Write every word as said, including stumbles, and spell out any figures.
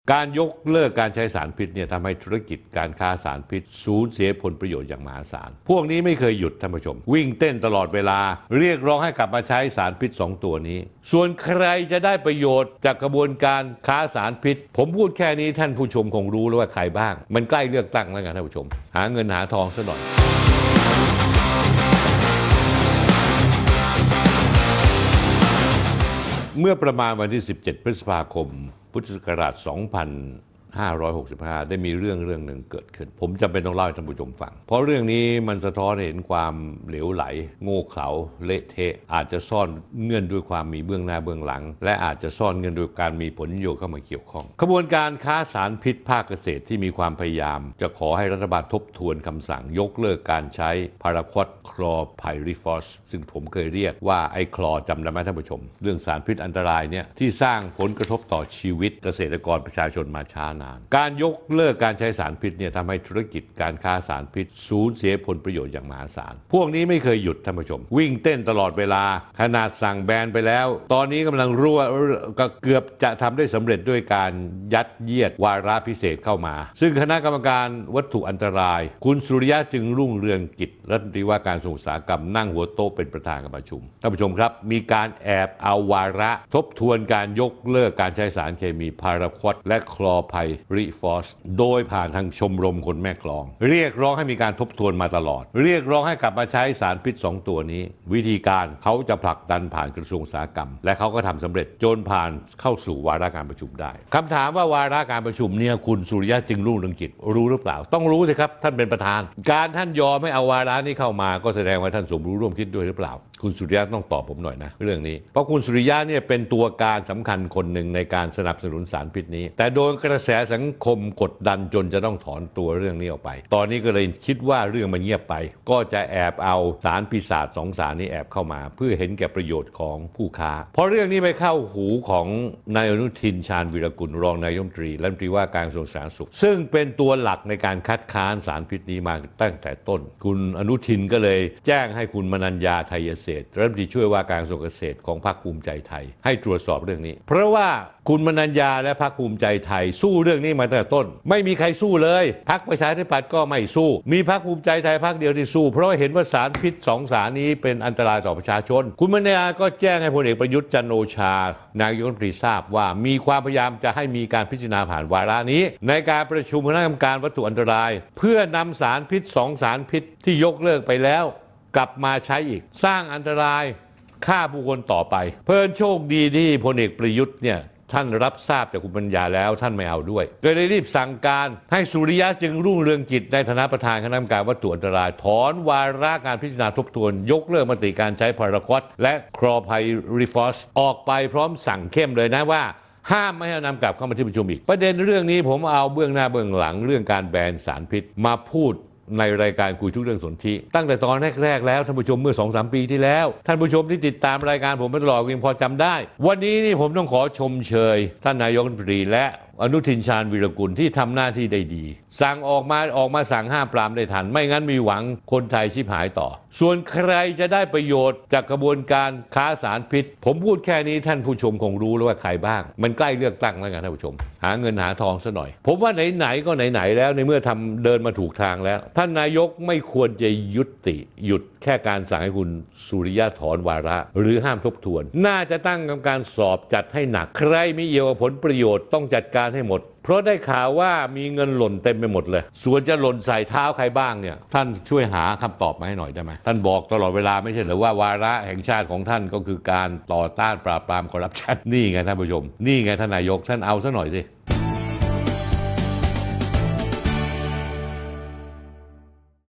การยกเลิกการใช้สารพิษเนี่ยทำให้ธุรกิจการค้าสารพิษสูญเสียผลประโยชน์อย่างมหาศาลพวกนี้ไม่เคยหยุดท่านผู้ชมวิ่งเต้นตลอดเวลาเรียกร้องให้กลับมาใช้สารพิษสองตัวนี้ส่วนใครจะได้ประโยชน์จากกระบวนการค้าสารพิษผมพูดแค่นี้ท่านผู้ชมคงรู้แล้วว่าใครบ้างมันใกล้เลือกตั้งแล้วกันท่านผู้ชมหาเงินหาทองซะหน่อยเมื่อประมาณวันที่สิบเจ็ดพฤษภาคมพุทธศักราช สองพันห้าร้อยหกสิบห้า ได้มีเรื่องเรื่องหนึ่งเกิดขึ้นผมจำเป็นต้องเล่าให้ท่านผู้ชมฟังเพราะเรื่องนี้มันสะท้อนเห็นความเหลวไหลโง่เขลาเละเทะอาจจะซ่อนเงื่อนด้วยความมีเบื้องหน้าเบื้องหลังและอาจจะซ่อนเงื่อนด้วยการมีผลประโยชน์เข้ามาเกี่ยวข้องขบวนการค้าสารพิษภาคเกษตรที่มีความพยายามจะขอให้รัฐบาลทบทวนคำสั่งยกเลิกการใช้พาราควอดคลอไพริฟอสซึ่งผมเคยเรียกว่าไอ้คลอจำได้ไหมท่านผู้ชมเรื่องสารพิษอันตรายเนี่ยที่สร้างผลกระทบต่อชีวิตเกษตรกรประชาชนมาช้านานการยกเลิกการใช้สารพิษเนี่ยทำให้ธุรกิจการค้าสารพิษสูญเสียผลประโยชน์อย่างมหาศาลพวกนี้ไม่เคยหยุดท่านผู้ชมวิ่งเต้นตลอดเวลาขนาดสั่งแบนไปแล้วตอนนี้กำลังรั่วก็เกือบจะทำได้สำเร็จด้วยการยัดเยียดวาระพิเศษเข้ามาซึ่งคณะกรรมการวัตถุอันตรายคุณสุริยะจึงรุ่งเรืองกิจรัฐมนตรีว่าการกระทรวงอุตสาหกรรมนั่งหัวโต๊ะเป็นประธานการประชุมท่านผู้ชมครับมีการแอบเอาวาระทบทวนการยกเลิกการใช้สารเคมีพาราควอดและคลอไพริฟอสโดยผ่านทางชมรมคนแม่กลองเรียกร้องให้มีการทบทวนมาตลอดเรียกร้องให้กลับมาใช้สารพิษสองตัวนี้วิธีการเขาจะผลักดันผ่านกระทรวงอุตสาหกรรมและเขาก็ทำสำเร็จจนผ่านเข้าสู่วาระการประชุมได้คำถามว่าวาระการประชุมเนี่ยคุณสุริยะจึงรุ่งเรืองกิจรู้หรือเปล่าต้องรู้สิครับท่านเป็นประธานการท่านยอมให้เอาวาระนี้เข้ามาก็แสดงว่าท่านสมรู้ร่วมคิดด้วยหรือเปล่าคุณสุริยะต้องตอบผมหน่อยนะเรื่องนี้เพราะคุณสุริยะเนี่ยเป็นตัวการสำคัญคนหนึ่งในการสนับสนุนสารพิษนี้แต่โดนกระแสสังคมกดดันจนจะต้องถอนตัวเรื่องนี้ออกไปตอนนี้ก็เลยคิดว่าเรื่องมันเงียบไปก็จะแอบเอาสารปีศาจสองสารนี้แอบเข้ามาเพื่อเห็นแก่ประโยชน์ของผู้ค้าเพราะเรื่องนี้ไปเข้าหูของนายอนุทินชาญวีรกุลรองนายกรัฐมนตรีรัฐมนตรีว่าการกระทรวงสาธารณสุขซึ่งเป็นตัวหลักในการคัดค้านสารพิษนี้มาตั้งแต่ต้นคุณอนุทินก็เลยแจ้งให้คุณมนัญญาไทยเศรษฐ์รัฐมนตรีช่วยว่าการกระทรวงเกษตรของพรรคภูมิใจไทยให้ตรวจสอบเรื่องนี้เพราะว่าคุณมนัญญาและพรรคภูมิใจไทยสู้เรื่องนี้มาตั้งแต่ต้นไม่มีใครสู้เลยพรรคประชาธิปัตย์ก็ไม่สู้มีพรรคภูมิใจไทยพรรคเดียวที่สู้เพราะเห็นว่าสารพิษสองสารนี้เป็นอันตรายต่อประชาชนคุณมนัญญาก็แจ้งให้พลเอกประยุทธ์จันทร์โอชานายกรัฐมนตรีทราบว่ามีความพยายามจะให้มีการพิจารณาผ่านวาระนี้ในการประชุมคณะกรรมการวัตถุอันตรายเพื่อนำสารพิษสองสารพิษที่ยกเลิกไปแล้วกลับมาใช้อีกสร้างอันตรายฆ่าผู้คนต่อไปเพิ่นโชคดีที่พลเอกประยุทธ์เนี่ยท่านรับทราบจากคุณปัญญาแล้วท่านไม่เอาด้วยก็เลยรีบสั่งการให้สุริยะจึงรุ่งเรืองกิจในฐานะประธานคณะกรรมการวัตถุอันตรายถอนวาระการพิจารณาทบทวนยกเลิกมติการใช้พาราควอดและคลอไพริฟอสออกไปพร้อมสั่งเข้มเลยนะว่าห้ามไม่ให้นำกลับเข้ามาที่ประชุมอีกประเด็นเรื่องนี้ผมเอาเบื้องหน้าเบื้องหลังเรื่องการแบนสารพิษมาพูดในรายการคุยทุกเรื่องสนธิตั้งแต่ตอนแรกๆแล้วท่านผู้ชมเมื่อ สองถึงสาม ปีที่แล้วท่านผู้ชมที่ติดตามรายการผมมาตลอดยังพอจำได้วันนี้นี่ผมต้องขอชมเชยท่านนายกรัฐมนตรีและอนุทินชาญวีรกุลที่ทำหน้าที่ได้ดีสั่งออกมาออกมาสั่งห้ามปรามได้ทันไม่งั้นมีหวังคนไทยชิบหายต่อส่วนใครจะได้ประโยชน์จากกระบวนการค้าสารพิษผมพูดแค่นี้ท่านผู้ชมคงรู้แล้วว่าใครบ้างมันใกล้เลือกตั้งแล้วกันท่านผู้ชมหาเงินหาทองซะหน่อยผมว่าไหนๆก็ไหนๆแล้วในเมื่อทำเดินมาถูกทางแล้วท่านนายกไม่ควรจะยุติหยุดแค่การสั่งให้คุณสุริยะถอนวาระหรือห้ามทบทวนน่าจะตั้งกรรมการสอบจัดให้หนักใครมีเกี่ยวกับผลประโยชน์ต้องจัดการให้หมดเพราะได้ข่าวว่ามีเงินหล่นเต็มไปหมดเลยส่วนจะหล่นใส่เท้าใครบ้างเนี่ยท่านช่วยหาคำตอบมาให้หน่อยได้ไหมท่านบอกตลอดเวลาไม่ใช่หรือว่าวาระแห่งชาติของท่านก็คือการต่อต้านปราบปรามคอร์รัปชันนี่ไงท่านผู้ชมนี่ไงท่านนายกท่านเอาซะหน่อยสิ